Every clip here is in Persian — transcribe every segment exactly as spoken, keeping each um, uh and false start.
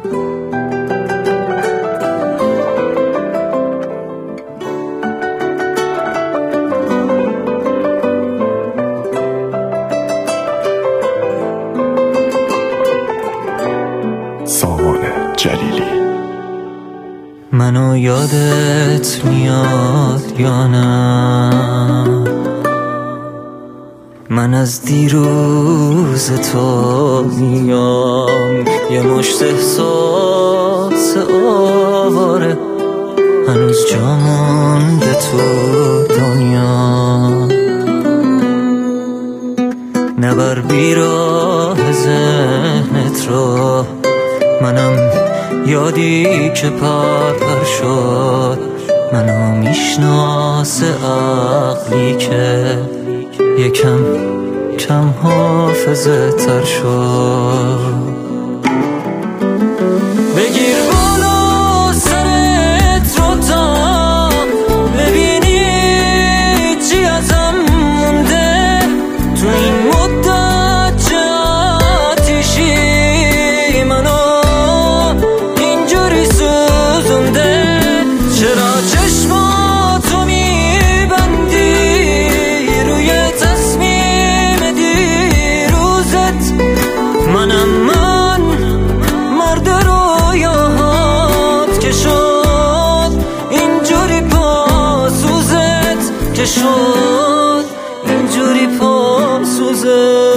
سامان جلیلی. منو یادت میاد یا نه؟ من از دیروز تو میام، یه مشت احساس آواره هنوز جا مونده تو دنیا. نبر بیراه ذهنت رو، منم یادی که پرپر شد. منو میشناسه عقلی که یکم کم حافظه تر شد. بگیر بالا سرت رو تا ببینی چی ازم مونده تو این مدت چه آتیشی منو اینجوری سوزونده. چرا چشماتو میبندی روی تصمیم دیروزت؟ منم من مرد رویاهات که شد اینجوری پاسوزت، که شد اینجوری پاسوزت.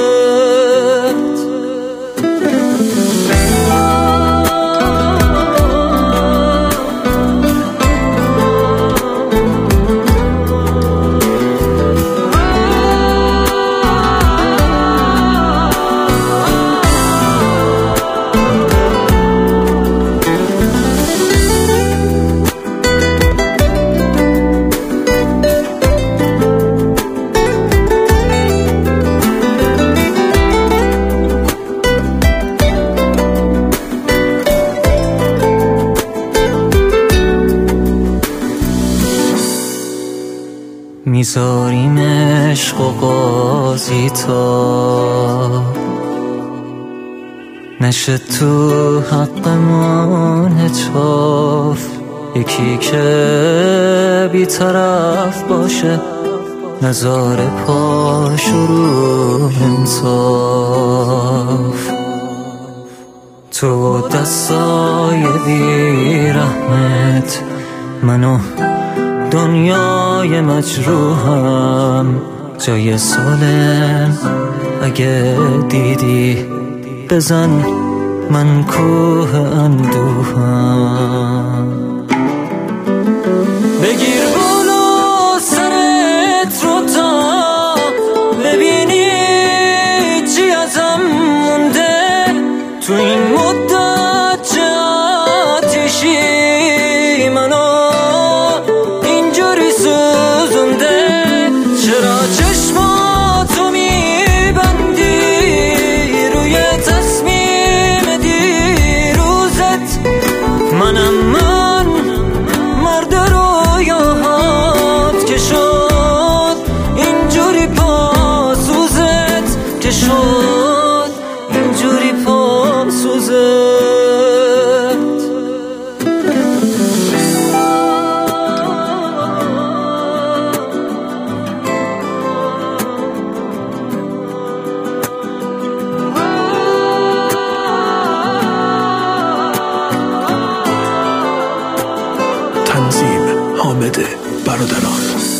میذاریم عشق و قاضی تا نشه تو حقمون هتاف. یکی که بی‌طرف باشه نذاره پاش رو انصاف. تو دستای بی رحمت منو دنیای مجروحم جای سالم اگه دیدی بزن من کوه اندوهم. بگیر بالا سرت رو تا ببینی چی ازم مونده تو این مدت چه آتیشی منو چرا چشماتو میبندی روی تصمیم دیروزت؟ منم من مرد رویاهات که شد اینجوری پاسوزت، که شد اینجوری پاسوزت. تنظیم حامد برادران.